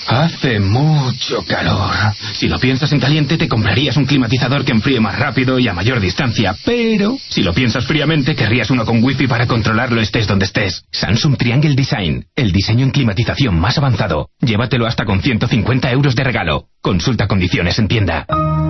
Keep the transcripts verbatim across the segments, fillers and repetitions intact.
Hace mucho calor. Si lo piensas en caliente, te comprarías un climatizador que enfríe más rápido y a mayor distancia. Pero, si lo piensas fríamente, querrías uno con wifi para controlarlo estés donde estés. Samsung Triangle Design. El diseño en climatización más avanzado. Llévatelo hasta con ciento cincuenta euros de regalo. Consulta condiciones en tienda.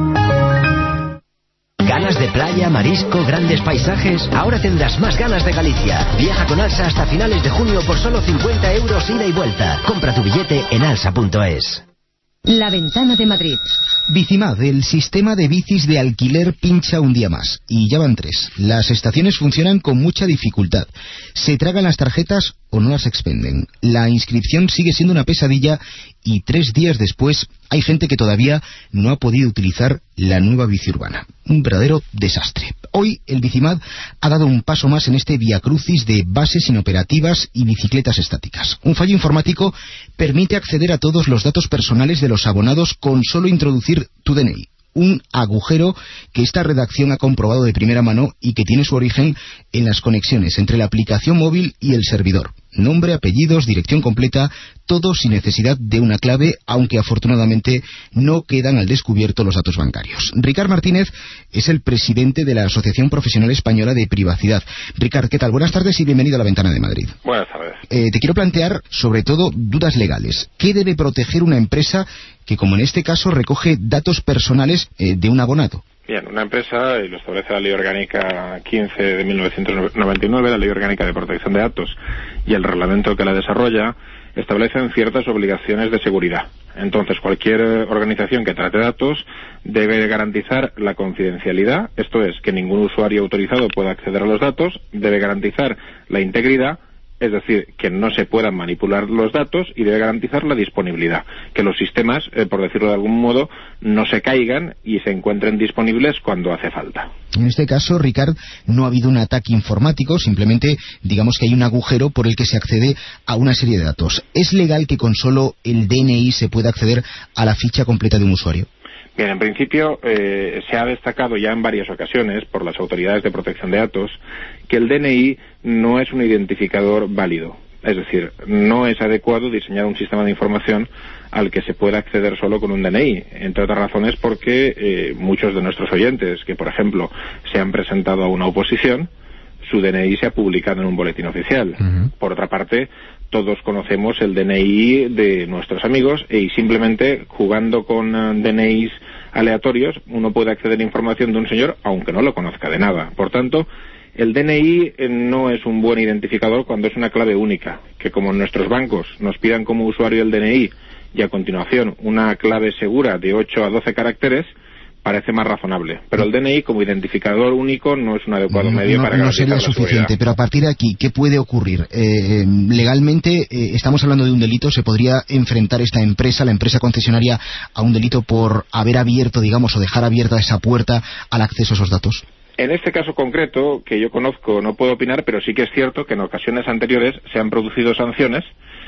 ¿Ganas de playa, marisco, grandes paisajes? Ahora tendrás más ganas de Galicia. Viaja con Alsa hasta finales de junio por solo cincuenta euros ida y vuelta. Compra tu billete en alsa punto es. La Ventana de Madrid. Bicimad, el sistema de bicis de alquiler, pincha un día más. Y ya van tres. Las estaciones funcionan con mucha dificultad. Se tragan las tarjetas o no las expenden. La inscripción sigue siendo una pesadilla y tres días después hay gente que todavía no ha podido utilizar la nueva bici urbana. Un verdadero desastre. Hoy el Bicimad ha dado un paso más en este viacrucis de bases inoperativas y bicicletas estáticas. Un fallo informático permite acceder a todos los datos personales de los abonados con solo introducir tu D N I. Un agujero que esta redacción ha comprobado de primera mano y que tiene su origen en las conexiones entre la aplicación móvil y el servidor. Nombre, apellidos, dirección completa, todo sin necesidad de una clave, aunque afortunadamente no quedan al descubierto los datos bancarios. Ricard Martínez es el presidente de la Asociación Profesional Española de Privacidad. Ricard, ¿qué tal? Buenas tardes y bienvenido a La Ventana de Madrid. Buenas tardes. Eh, te quiero plantear, sobre todo, dudas legales. ¿Qué debe proteger una empresa que, como en este caso, recoge datos personales eh, de un abonado? Bien, una empresa, y lo establece la Ley Orgánica quince de mil novecientos noventa y nueve, la Ley Orgánica de Protección de Datos, y el reglamento que la desarrolla, establecen ciertas obligaciones de seguridad. Entonces, cualquier organización que trate datos debe garantizar la confidencialidad, esto es, que ningún usuario autorizado pueda acceder a los datos, debe garantizar la integridad, es decir, que no se puedan manipular los datos, y debe garantizar la disponibilidad, que los sistemas, eh, por decirlo de algún modo, no se caigan y se encuentren disponibles cuando hace falta. En este caso, Ricard, no ha habido un ataque informático, simplemente digamos que hay un agujero por el que se accede a una serie de datos. ¿Es legal que con solo el D N I se pueda acceder a la ficha completa de un usuario? Bien, en principio eh, se ha destacado ya en varias ocasiones por las autoridades de protección de datos que el D N I no es un identificador válido. Es decir, no es adecuado diseñar un sistema de información al que se pueda acceder solo con un D N I, entre otras razones porque eh, muchos de nuestros oyentes que, por ejemplo, se han presentado a una oposición, su D N I se ha publicado en un boletín oficial. Uh-huh. Por otra parte, todos conocemos el D N I de nuestros amigos y simplemente jugando con uh, D N Is aleatorios uno puede acceder a información de un señor aunque no lo conozca de nada. Por tanto, el D N I eh, no es un buen identificador cuando es una clave única, que como en nuestros bancos nos pidan como usuario el D N I y a continuación una clave segura de ocho a doce caracteres, parece más razonable. Pero el D N I como identificador único no es un adecuado medio no, para no garantizar sería la suficiente, seguridad. pero a partir de aquí, ¿qué puede ocurrir? Eh, legalmente, eh, estamos hablando de un delito, ¿se podría enfrentar esta empresa, la empresa concesionaria, a un delito por haber abierto, digamos, o dejar abierta esa puerta al acceso a esos datos? En este caso concreto, que yo conozco, no puedo opinar, pero sí que es cierto que en ocasiones anteriores se han producido sanciones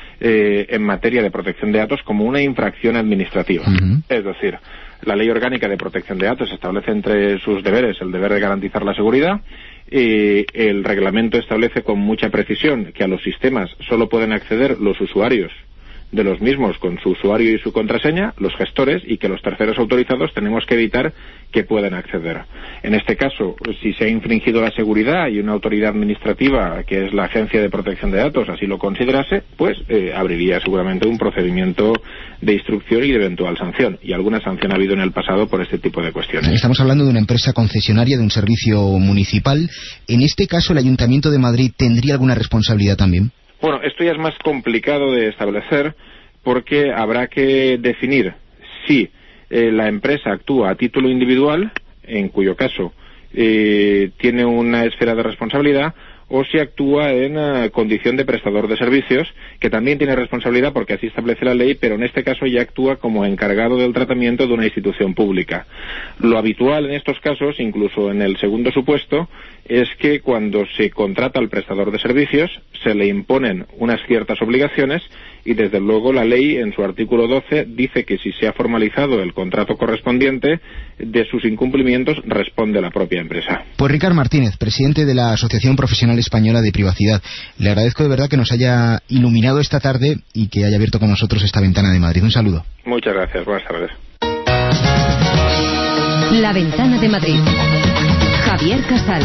eh, en materia de protección de datos como una infracción administrativa. Uh-huh. Es decir, la Ley Orgánica de Protección de Datos establece entre sus deberes el deber de garantizar la seguridad. Eh, el reglamento establece con mucha precisión que a los sistemas solo pueden acceder los usuarios de los mismos con su usuario y su contraseña, los gestores, y que los terceros autorizados tenemos que evitar que puedan acceder. En este caso, si se ha infringido la seguridad y una autoridad administrativa, que es la Agencia de Protección de Datos, así lo considerase, pues eh, abriría seguramente un procedimiento de instrucción y de eventual sanción. Y alguna sanción ha habido en el pasado por este tipo de cuestiones. Estamos hablando de una empresa concesionaria, de un servicio municipal. En este caso, ¿el Ayuntamiento de Madrid tendría alguna responsabilidad también? Bueno, esto ya es más complicado de establecer porque habrá que definir si eh, la empresa actúa a título individual, en cuyo caso eh, tiene una esfera de responsabilidad, o si actúa en uh, condición de prestador de servicios, que también tiene responsabilidad porque así establece la ley, pero en este caso ya actúa como encargado del tratamiento de una institución pública. Lo habitual en estos casos, incluso en el segundo supuesto, es que cuando se contrata al prestador de servicios se le imponen unas ciertas obligaciones y desde luego la ley en su artículo doce dice que si se ha formalizado el contrato correspondiente, de sus incumplimientos responde la propia empresa. Pues Ricard Martínez, presidente de la Asociación Profesional Española de Privacidad, le agradezco de verdad que nos haya iluminado esta tarde y que haya abierto con nosotros esta ventana de Madrid. Un saludo. Muchas gracias, buenas tardes. La Ventana de Madrid. Javier Casal.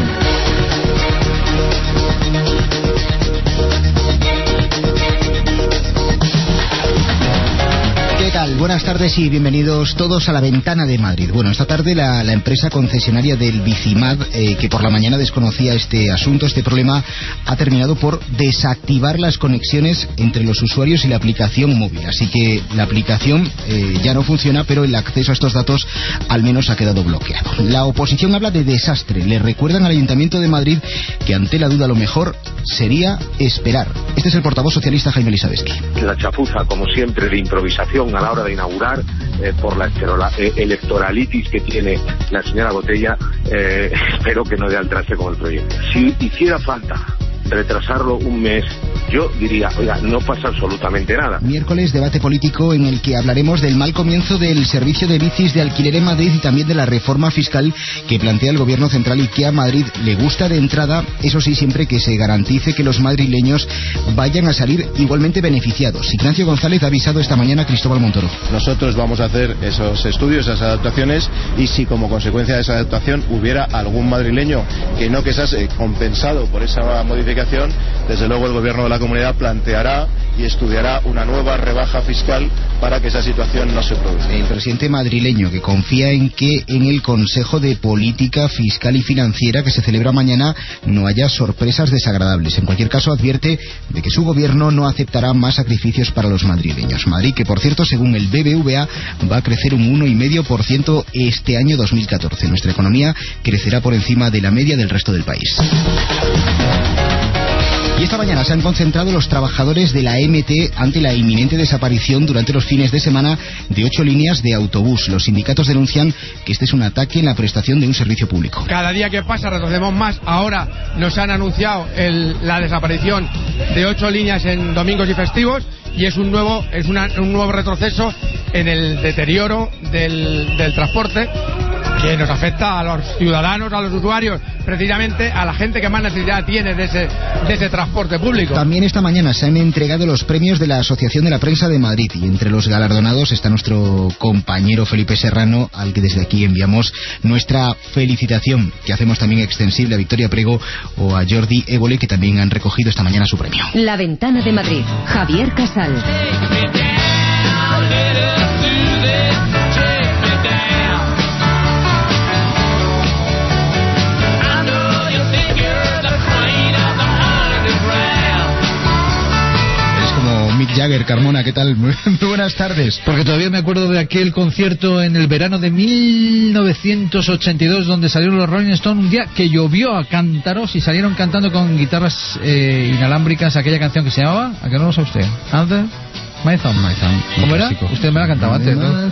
¿Qué tal? Buenas tardes y bienvenidos todos a la Ventana de Madrid. Bueno, esta tarde la, la empresa concesionaria del Bicimad, eh, que por la mañana desconocía este asunto, este problema, ha terminado por desactivar las conexiones entre los usuarios y la aplicación móvil. Así que la aplicación eh, ya no funciona, pero el acceso a estos datos al menos ha quedado bloqueado. La oposición habla de desastre. Le recuerdan al Ayuntamiento de Madrid que ante la duda lo mejor sería esperar. Este es el portavoz socialista Jaime Elisabetsky. La chapuza, como siempre, de improvisación a la hora de inaugurar, eh, por la electoralitis que tiene la señora Botella, eh, espero que no dé al traste con el proyecto. Si hiciera falta retrasarlo un mes, yo diría, oiga, no pasa absolutamente nada. Miércoles, debate político en el que hablaremos del mal comienzo del servicio de bicis de alquiler en Madrid y también de la reforma fiscal que plantea el Gobierno central y que a Madrid le gusta de entrada, eso sí, siempre que se garantice que los madrileños vayan a salir igualmente beneficiados. Ignacio González ha avisado esta mañana a Cristóbal Montoro. Nosotros vamos a hacer esos estudios, esas adaptaciones, y si como consecuencia de esa adaptación hubiera algún madrileño que no quedase compensado por esa modificación, desde luego el Gobierno de la Comunidad planteará y estudiará una nueva rebaja fiscal para que esa situación no se produzca. El presidente madrileño, que confía en que en el Consejo de Política Fiscal y Financiera que se celebra mañana no haya sorpresas desagradables. En cualquier caso, advierte de que su gobierno no aceptará más sacrificios para los madrileños. Madrid, que por cierto, según el B B V A, va a crecer un uno coma cinco por ciento este año dos mil catorce. Nuestra economía crecerá por encima de la media del resto del país. Y esta mañana se han concentrado los trabajadores de la M T ante la inminente desaparición durante los fines de semana de ocho líneas de autobús. Los sindicatos denuncian que este es un ataque en la prestación de un servicio público. Cada día que pasa retrocedemos más. Ahora nos han anunciado el, la desaparición de ocho líneas en domingos y festivos y es un nuevo es una, un nuevo retroceso en el deterioro del, del transporte, que nos afecta a los ciudadanos, a los usuarios, precisamente a la gente que más necesidad tiene de ese, de ese transporte público. También esta mañana se han entregado los premios de la Asociación de la Prensa de Madrid y entre los galardonados está nuestro compañero Felipe Serrano, al que desde aquí enviamos nuestra felicitación, que hacemos también extensible a Victoria Prego o a Jordi Évole, que también han recogido esta mañana su premio. La Ventana de Madrid. Javier Casal. Mick Jagger, Carmona, ¿qué tal? Muy buenas tardes. Porque todavía me acuerdo de aquel concierto en el verano de mil novecientos ochenta y dos donde salieron los Rolling Stones un día que llovió a cántaros y salieron cantando con guitarras eh, inalámbricas aquella canción que se llamaba, ¿a qué no lo sabe usted? ¿Antes? My Thumb, My Thumb. ¿Cómo era? Usted me la cantaba antes, ¿no?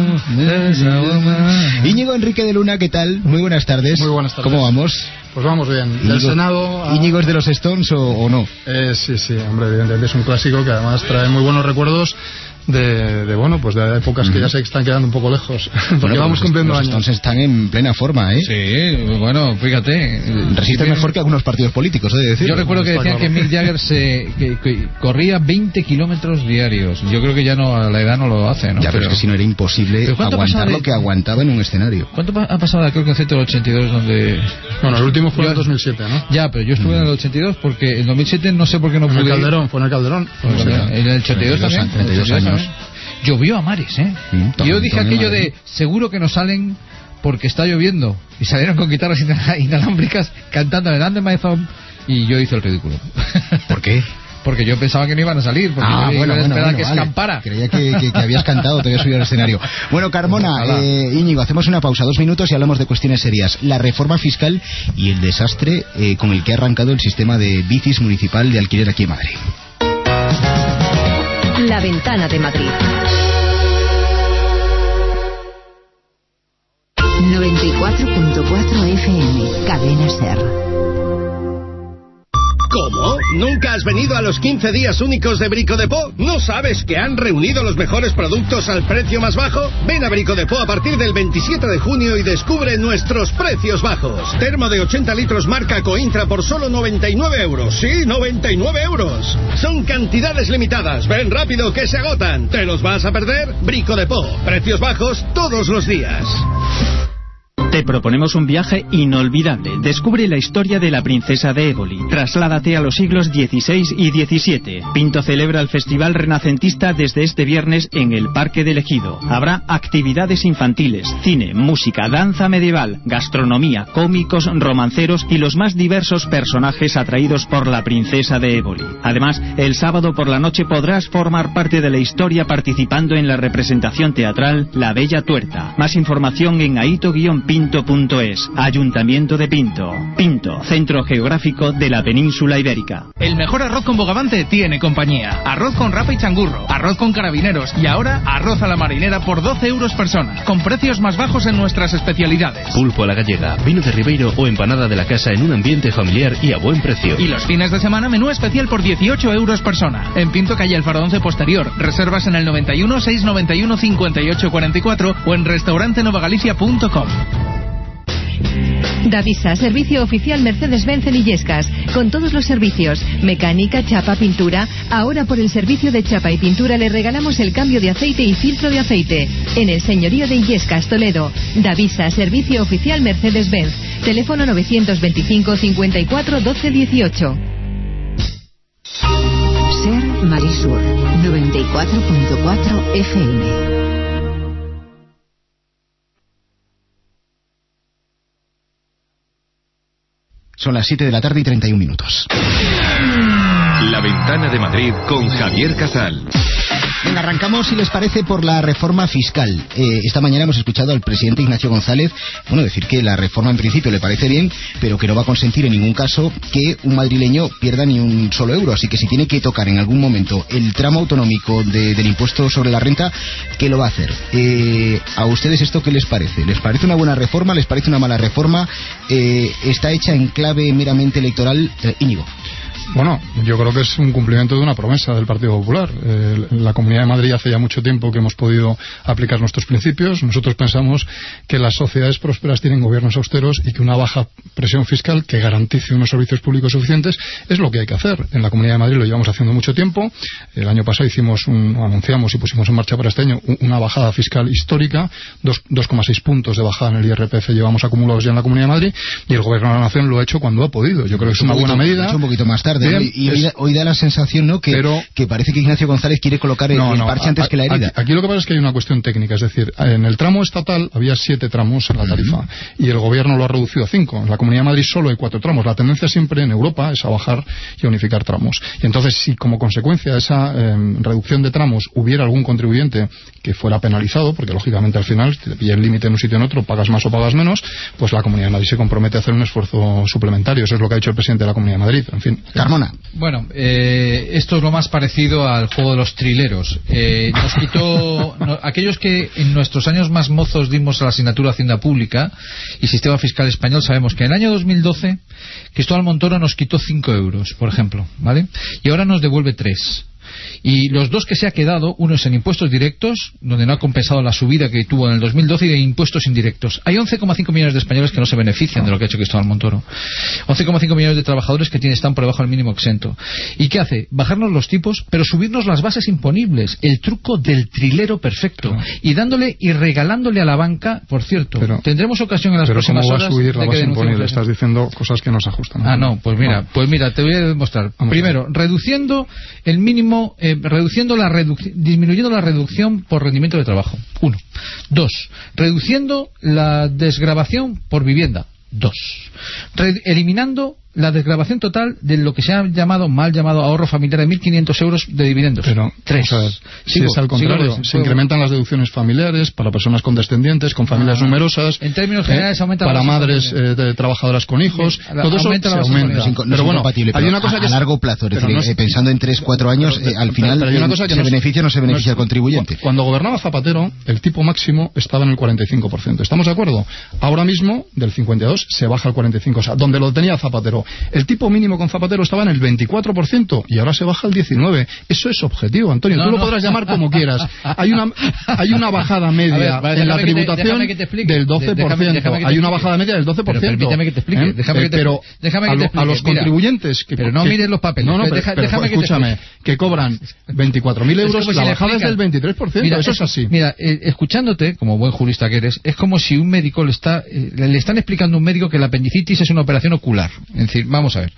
Íñigo Enrique de Luna, ¿qué tal? Muy buenas tardes. Muy buenas tardes. ¿Cómo vamos? Pues vamos bien. Íñigo, ¿Del Senado? A... ¿Íñigo es de los Stones o, o no? Eh, sí, sí, hombre, evidentemente es un clásico que además trae muy buenos recuerdos de, de bueno, pues de épocas que ya se están quedando un poco lejos, porque bueno, vamos cumpliendo los años. Entonces están en plena forma, ¿eh? Sí, bueno, fíjate. Resisten mejor que algunos partidos políticos, he de decir. Yo recuerdo que decían que Mick Jagger se, que, que corría veinte kilómetros diarios. Yo creo que ya no, a la edad no lo hace, ¿no? Ya, pero, pero es que si no era imposible aguantar de... lo que aguantaba en un escenario. ¿Cuánto ha pasado de aquel concierto del ochenta y dos donde... Bueno, el último fue en el dos mil siete, ¿no? Ya, pero yo estuve mm. en el ochenta y dos porque en el dos mil siete no sé por qué no en pude... En el Calderón, fue en el Calderón. Fue en el, Calderón. En el ochenta y dos también. treinta y dos años. Llovió a mares, ¿eh? Sí, y yo dije aquello de, seguro que no salen porque está lloviendo. Y salieron con guitarras inalámbricas cantando el Under My Thumb y yo hice el ridículo. ¿Por qué? Porque yo pensaba que no iban a salir, porque ah, yo bueno, iba a esperar bueno, que vale. escampara. Creía que, que, que habías cantado, te habías subido al escenario. Bueno, Carmona, eh, Íñigo, hacemos una pausa, dos minutos y hablamos de cuestiones serias. La reforma fiscal y el desastre eh, con el que ha arrancado el sistema de bicis municipal de alquiler aquí en Madrid. La Ventana de Madrid. noventa y cuatro punto cuatro F M, Cadena Ser. ¿Nunca has venido a los quince días únicos de Brico de Po? ¿No sabes que han reunido los mejores productos al precio más bajo? Ven a Brico de Po a partir del veintisiete de junio y descubre nuestros precios bajos. Termo de ochenta litros marca Cointra por solo noventa y nueve euros. Sí, noventa y nueve euros. Son cantidades limitadas. Ven rápido que se agotan. ¿Te los vas a perder? Brico de Po. Precios bajos todos los días. Te proponemos un viaje inolvidable. Descubre la historia de la princesa de Éboli. Trasládate a los siglos dieciséis y diecisiete. Pinto celebra el Festival Renacentista desde este viernes en el Parque del Ejido. Habrá actividades infantiles, cine, música, danza medieval, gastronomía, cómicos, romanceros y los más diversos personajes atraídos por la princesa de Éboli. Además, el sábado por la noche podrás formar parte de la historia participando en la representación teatral La Bella Tuerta. Más información en aito guion pinto punto es. Ayuntamiento de Pinto. Pinto, centro geográfico de la península ibérica. El mejor arroz con bogavante tiene compañía. Arroz con rapa y changurro, arroz con carabineros y ahora arroz a la marinera por doce euros persona, con precios más bajos en nuestras especialidades. Pulpo a la gallega, vino de Ribeiro o empanada de la casa en un ambiente familiar y a buen precio. Y los fines de semana menú especial por dieciocho euros persona. En Pinto, calle Alfaro once posterior. Reservas en el noventa y uno, seiscientos noventa y uno, cincuenta y ocho cuarenta y cuatro o en restaurante novagalicia punto com. Davisa, servicio oficial Mercedes-Benz en Illescas, con todos los servicios, mecánica, chapa, pintura. Ahora por el servicio de chapa y pintura le regalamos el cambio de aceite y filtro de aceite. En el señorío de Illescas, Toledo. Davisa, servicio oficial Mercedes-Benz. Teléfono novecientos veinticinco, cincuenta y cuatro, doce dieciocho. Ser Marisur, noventa y cuatro punto cuatro F M. Son las siete de la tarde y treinta y un minutos. La Ventana de Madrid con Javier Casal. Venga, arrancamos, si les parece, por la reforma fiscal. Eh, esta mañana hemos escuchado al presidente Ignacio González, bueno, decir que la reforma en principio le parece bien, pero que no va a consentir en ningún caso que un madrileño pierda ni un solo euro. Así que si tiene que tocar en algún momento el tramo autonómico de, del impuesto sobre la renta, ¿qué lo va a hacer? Eh, ¿A ustedes esto qué les parece? ¿Les parece una buena reforma? ¿Les parece una mala reforma? Eh, ¿Está hecha en clave meramente electoral? Eh, Íñigo. Bueno, yo creo que es un cumplimiento de una promesa del Partido Popular. Eh, la Comunidad de Madrid hace ya mucho tiempo que hemos podido aplicar nuestros principios. Nosotros pensamos que las sociedades prósperas tienen gobiernos austeros y que una baja presión fiscal que garantice unos servicios públicos suficientes es lo que hay que hacer. En la Comunidad de Madrid lo llevamos haciendo mucho tiempo. El año pasado hicimos un, anunciamos y pusimos en marcha para este año una bajada fiscal histórica, dos coma seis puntos de bajada en el I R P F llevamos acumulados ya en la Comunidad de Madrid, y el Gobierno de la Nación lo ha hecho cuando ha podido. Yo creo que es una buena medida. Un poquito más tarde. Bien, y hoy da, hoy da la sensación, ¿no?, que, pero, que parece que Ignacio González quiere colocar el, no, el parche no, antes a, que la herida. Aquí, aquí lo que pasa es que hay una cuestión técnica, es decir, en el tramo estatal había siete tramos en la tarifa, uh-huh. y el gobierno lo ha reducido a cinco. En la Comunidad de Madrid solo hay cuatro tramos. La tendencia siempre en Europa es a bajar y a unificar tramos. Y entonces, si como consecuencia de esa eh, reducción de tramos hubiera algún contribuyente que fuera penalizado, porque lógicamente al final, si te pilla el límite en un sitio o en otro, pagas más o pagas menos, pues la Comunidad de Madrid se compromete a hacer un esfuerzo suplementario. Eso es lo que ha hecho el presidente de la Comunidad de Madrid. En fin. Carmona. Bueno, eh, esto es lo más parecido al juego de los trileros. Eh, nos quitó no, aquellos que en nuestros años más mozos dimos a la asignatura Hacienda Pública y Sistema Fiscal Español, sabemos que en el año dos mil doce Cristóbal Montoro nos quitó cinco euros, por ejemplo, ¿vale? Y ahora nos devuelve tres. Y los dos que se ha quedado, uno es en impuestos directos, donde no ha compensado la subida que tuvo en el dos mil doce, y de impuestos indirectos. Hay once coma cinco millones de españoles que no se benefician de lo que ha hecho Cristóbal Montoro. once coma cinco millones de trabajadores que tienen, están por debajo del mínimo exento. ¿Y qué hace? Bajarnos los tipos, pero subirnos las bases imponibles. El truco del trilero perfecto. Pero, y dándole y regalándole a la banca, por cierto, pero, tendremos ocasión en las próximas horas. ¿Pero cómo va a subir la base imponible? Estás diciendo cosas que no se ajustan. Ah, no, pues mira, no. pues mira, te voy a demostrar. Vamos Primero, a reduciendo el mínimo, eh, reduciendo la reduc disminuyendo la reducción por rendimiento de trabajo. Uno. Dos. Reduciendo la desgravación por vivienda. Dos. Re eliminando la desgravación total de lo que se ha llamado, mal llamado, ahorro familiar de mil quinientos euros de dividendos. Pero, tres. O sea, si sigo, es al contrario, sigo, se incrementan las deducciones familiares para personas con descendientes, con familias ah, numerosas. En términos generales, eh, aumenta para madres eh, de trabajadoras con hijos. Bien, todo eso aumenta se la aumenta. No es, pero no es bueno, hay pero una cosa a, que a largo plazo, es decir, no es, pensando en tres, cuatro años, pero, eh, al final, pero, pero una cosa que ¿se no es, beneficia o no se beneficia no es, al contribuyente? Cuando gobernaba Zapatero, el tipo máximo estaba en el cuarenta y cinco por ciento. ¿Estamos de acuerdo? Ahora mismo, del cincuenta y dos, se baja al cuarenta y cinco por ciento. O sea, donde lo tenía Zapatero, El tipo mínimo con Zapatero estaba en el veinticuatro por ciento y ahora se baja al diecinueve por ciento. Eso es objetivo, Antonio. No, Tú lo no. podrás llamar como quieras. Hay una, hay una bajada media ver, vale, en la tributación te, te del doce por ciento. Déjame, déjame hay una bajada media del doce por ciento. Pero permíteme que te explique. ¿Eh? Déjame que te, pero déjame que te explique. A los contribuyentes... Que, pero no que, mires los papeles. No, no, pero, deja, pero, déjame pero escúchame, que, que cobran veinticuatro mil euros, la si bajada es del veintitrés por ciento. Mira, eso es así. Mira, eh, escuchándote, como buen jurista que eres, es como si un médico le está eh, le están explicando a un médico que la apendicitis es una operación ocular. Es decir, vamos a ver.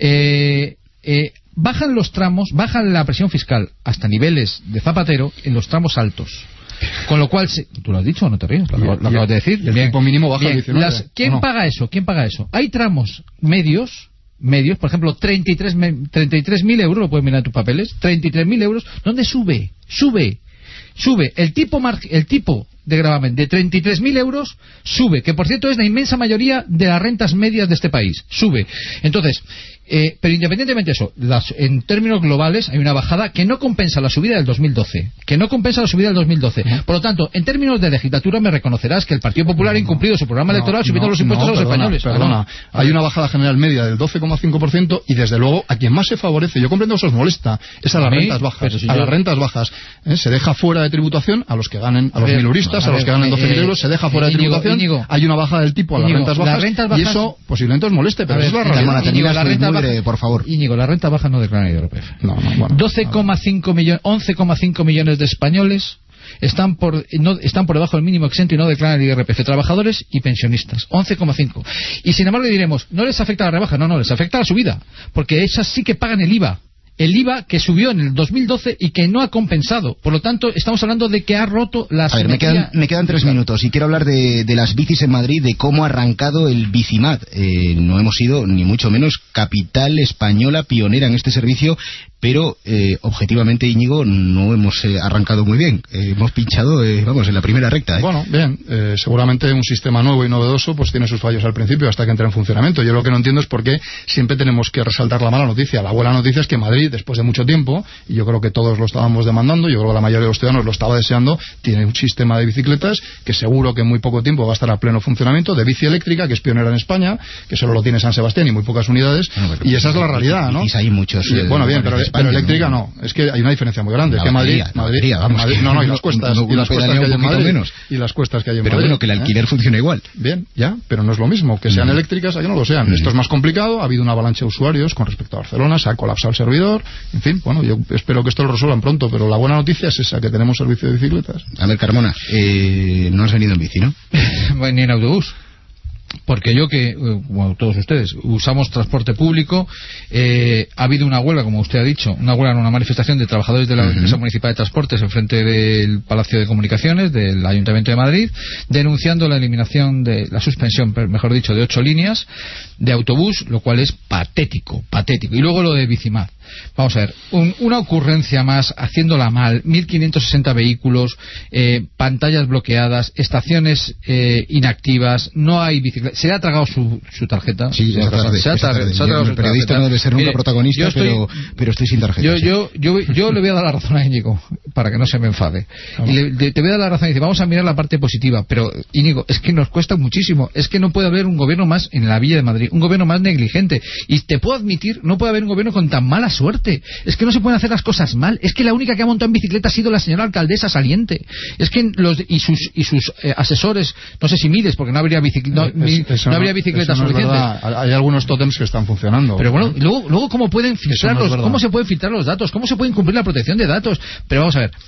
Eh, eh, bajan los tramos, bajan la presión fiscal hasta niveles de Zapatero en los tramos altos. Con lo cual, se, ¿tú lo has dicho o no te ríes? Lo, lo, lo acabas de decir. Y el bien, tipo mínimo baja bien, al diecinueve. Las, ¿Quién no? paga eso? ¿Quién paga eso? Hay tramos medios, medios, por ejemplo, treinta y tres mil euros, lo puedes mirar en tus papeles, treinta y tres mil euros, ¿dónde sube? Sube, sube. El tipo, mar, el tipo de gravamen de treinta y tres mil euros sube, que por cierto es la inmensa mayoría de las rentas medias de este país. Sube. Entonces, eh, pero independientemente de eso, las, en términos globales hay una bajada que no compensa la subida del dos mil doce. Que no compensa la subida del dos mil doce. Por lo tanto, en términos de legislatura me reconocerás que el Partido Popular ha incumplido su programa no, electoral subiendo no, los impuestos no, a los perdona, españoles. Perdona, hay una bajada general media del doce coma cinco por ciento y desde luego a quien más se favorece, yo comprendo que eso os molesta, es a las rentas bajas. Si a yo... las rentas bajas ¿eh? Se deja fuera de tributación a los que ganen, a, a los ver, miluristas, no, a, a los ver, que ganen doce mil eh, euros, se deja fuera Íñigo, de tributación. Íñigo, hay una bajada del tipo a Íñigo, las rentas bajas, las rentas bajas y eso posiblemente os moleste, pero ver, eso es la realidad. Íñigo, la renta baja, por favor. Íñigo, la renta baja no declaran I R P F. No, no, bueno, doce coma cinco millones, once coma cinco millones de españoles están por no, están por debajo del mínimo exento y no declaran I R P F, trabajadores y pensionistas, once coma cinco. Y sin embargo diremos, no les afecta la rebaja, no, no, les afecta la subida, porque esas sí que pagan el I V A. El I V A que subió en el dos mil doce y que no ha compensado. Por lo tanto, estamos hablando de que ha roto la A ver, me quedan, me quedan tres minutos y quiero hablar de, de las bicis en Madrid, de cómo ha arrancado el Bicimat. Eh, no hemos sido, ni mucho menos, capital española pionera en este servicio, pero eh, objetivamente, Íñigo, no hemos eh, arrancado muy bien. Eh, hemos pinchado, eh, vamos, en la primera recta. ¿eh? Bueno, bien, eh, seguramente un sistema nuevo y novedoso pues tiene sus fallos al principio hasta que entra en funcionamiento. Yo lo que no entiendo es por qué siempre tenemos que resaltar la mala noticia. La buena noticia es que Madrid, después de mucho tiempo, y yo creo que todos lo estábamos demandando, yo creo que la mayoría de los ciudadanos lo estaba deseando, tiene un sistema de bicicletas que seguro que en muy poco tiempo va a estar a pleno funcionamiento, de bici eléctrica, que es pionera en España, que solo lo tiene San Sebastián y muy pocas unidades, bueno, y esa es la realidad, ¿no? Hay muchos, y, bueno, bien, pero, pero eléctrica no. Es que hay una diferencia muy grande. Es que Madrid, Madrid, Madrid, no, no, y las cuestas, y las cuestas que hay en Madrid, menos. y las cuestas que hay en pero Madrid. Pero bueno, que el alquiler ¿eh? funciona igual. Bien, ya, pero no es lo mismo. Que sean mm. eléctricas, a que no lo sean. Mm. Esto es más complicado, ha habido una avalancha de usuarios con respecto a Barcelona, se ha colapsado el servidor, en fin, bueno, yo espero que esto lo resuelvan pronto, pero la buena noticia es esa, que tenemos servicio de bicicletas. A ver, Carmona, eh, no has venido en bici, ¿no? Bueno, ni en autobús. Porque yo que, como todos ustedes, usamos transporte público, eh, ha habido una huelga, como usted ha dicho, una huelga, una manifestación de trabajadores de la uh-huh. Empresa Municipal de Transportes en frente del Palacio de Comunicaciones del Ayuntamiento de Madrid, denunciando la eliminación de, la suspensión, mejor dicho, de ocho líneas de autobús, lo cual es patético, patético. Y luego lo de Bicimat. Vamos a ver, un, una ocurrencia más, haciéndola mal, mil quinientos sesenta vehículos, eh, pantallas bloqueadas, estaciones eh, inactivas, no hay bicicleta. Se le ha tragado su, su tarjeta. Sí, se, se, tarde, se, ha tarde, se ha tragado su tarjeta. El periodista no debe ser nunca Mire, protagonista, estoy, pero, pero estoy sin tarjeta. Yo, sí. yo, yo, yo le voy a dar la razón a Íñigo, para que no se me enfade. Oh. Y le, de, te voy a dar la razón y dice, vamos a mirar la parte positiva. Pero, Íñigo, es que nos cuesta muchísimo. Es que no puede haber un gobierno más en la Villa de Madrid, un gobierno más negligente. Y te puedo admitir, no puede haber un gobierno con tan mala suerte. Es que no se pueden hacer las cosas mal. Es que la única que ha montado en bicicleta ha sido la señora alcaldesa saliente. Es que los y sus y sus eh, asesores, no sé si mides, porque no habría bicicleta, no, es, no, no habría bicicletas no suficientes. Es hay algunos tótems que están funcionando. Pero bueno, luego, luego cómo pueden filtrarlos, no cómo se pueden filtrar los datos, cómo se puede incumplir la protección de datos. Pero vamos a ver,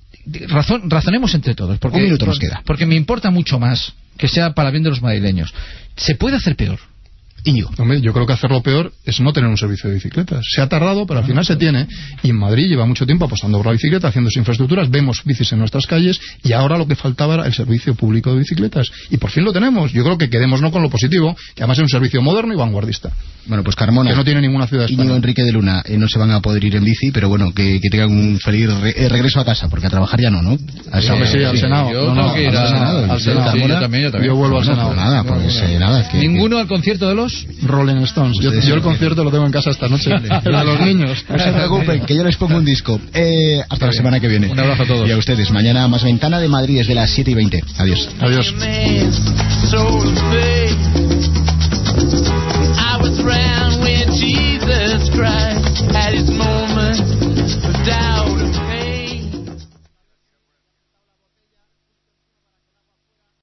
razón, razonemos entre todos, porque, un minuto nos queda. Porque me importa mucho más que sea para bien de los madrileños. Se puede hacer peor. Íñigo. Hombre, yo creo que hacerlo peor es no tener un servicio de bicicletas. Se ha tardado, pero al final se tiene. Y en Madrid lleva mucho tiempo apostando por la bicicleta, haciéndose infraestructuras, vemos bicis en nuestras calles, y ahora lo que faltaba era el servicio público de bicicletas. Y por fin lo tenemos. Yo creo que quedémomonos con lo positivo, que además es un servicio moderno y vanguardista. Bueno, pues Carmona, que no tiene ninguna ciudad española. Íñigo Enrique de Luna, eh, no se van a poder ir en bici, pero bueno, que, que tengan un feliz re regreso a casa, porque a trabajar ya no, ¿no? A sí, sí, al Senado. Yo no, no, que ir al Senado. Al Senado. Sí, yo también, yo también. Yo vuelvo al no, Senado. Nada, pues eh, nada. Que, ¿Ninguno que... al concierto de los Rolling Stones? Yo, yo el concierto lo tengo en casa esta noche. A los niños. No se preocupen, que yo les pongo un disco. Eh, hasta la semana que viene. Un abrazo a todos. Y a ustedes. Mañana más Ventana de Madrid desde las siete y veinte. Adiós. Adiós.